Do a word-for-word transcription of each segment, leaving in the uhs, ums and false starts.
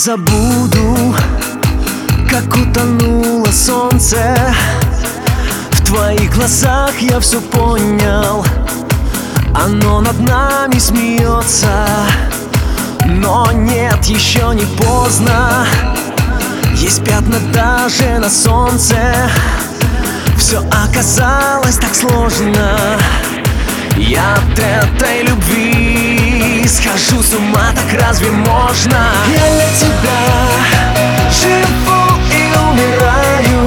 забуду, как утонуло солнце. В твоих глазах я все понял. Оно над нами смеется. Но нет, еще не поздно. Есть пятна даже на солнце. Все оказалось так сложно. Я от этой любви схожу с ума, так разве можно? Я для тебя живу и умираю.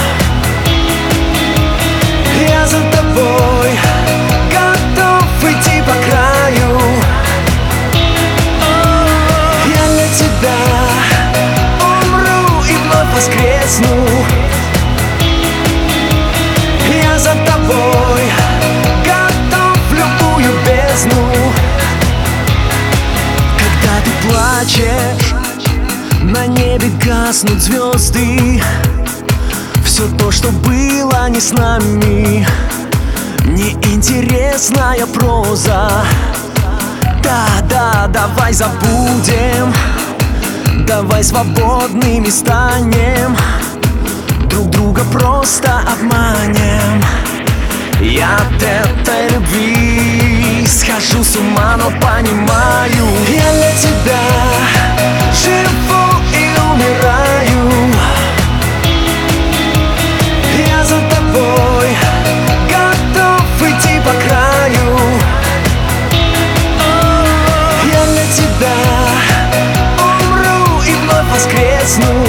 Я за тобой готов идти по краю. Я для тебя умру и вновь воскресну. Я за тобой готов в любую бездну. Когда ты плачешь, на небе гаснут звезды. Все то, что было не с нами, неинтересная проза. Да, да, давай забудем, давай свободными станем, друг друга просто обманем. Я от этой любви схожу с ума, но понимаю, я для тебя живу и умираю. Я за тобой готов идти по краю. Я для тебя умру и вновь воскресну.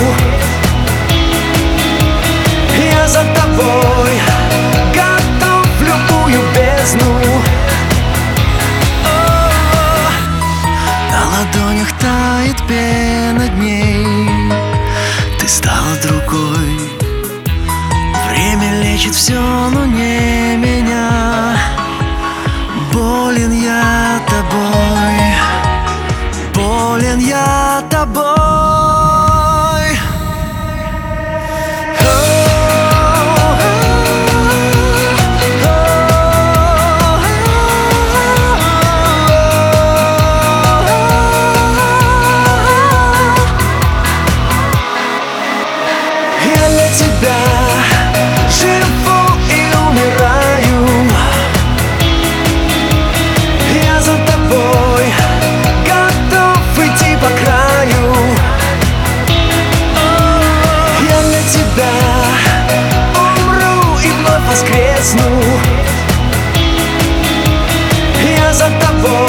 Я за тобой готов в любую бездну. На ладонях тает пена дней. Ты стала другой. Время лечит все, но не меня. Болен я тобой. Болен я тобой. Я для тебя живу и умираю. Я за тобой готов идти по краю. Я для тебя умру и вновь воскресну. Я за тобой